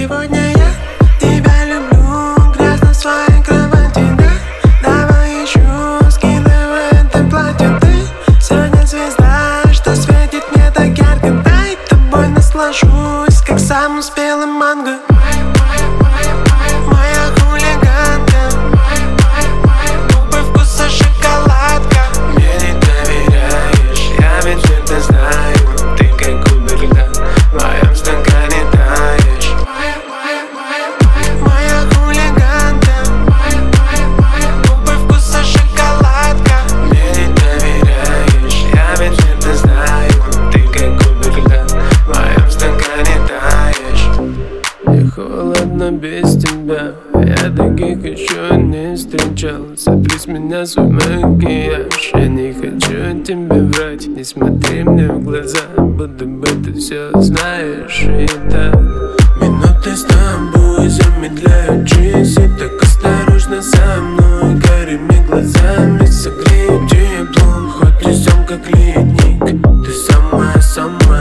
Сегодня я тебя люблю, грязно в своей кровати, да? Давай еще скидывай в этом платье. Ты сегодня звезда, что светит мне так ярко. Дай тобой наслажусь, как самым спелым манго. Моя хулиганка, губы вкуса шоколадка. Мне не доверяешь, я ведь это знаю. Ты как кубик льда, в моем стакане таешь. Моя хулиганка, губы вкуса шоколадка. Мне не доверяешь, я ведь это знаю. Ты как кубик льда, в моем стакане таешь. Мне холодно без тебя, я таких еще не встречал. Сотри с меня свой макияж, я не хочу тебе врать. Не смотри мне в глаза, будто бы ты все знаешь. И так минуты с тобой замедляют часы. Так осторожно со мной, карими глазами согрею теплом. Хоть и сам как ледник, ты самая-самая.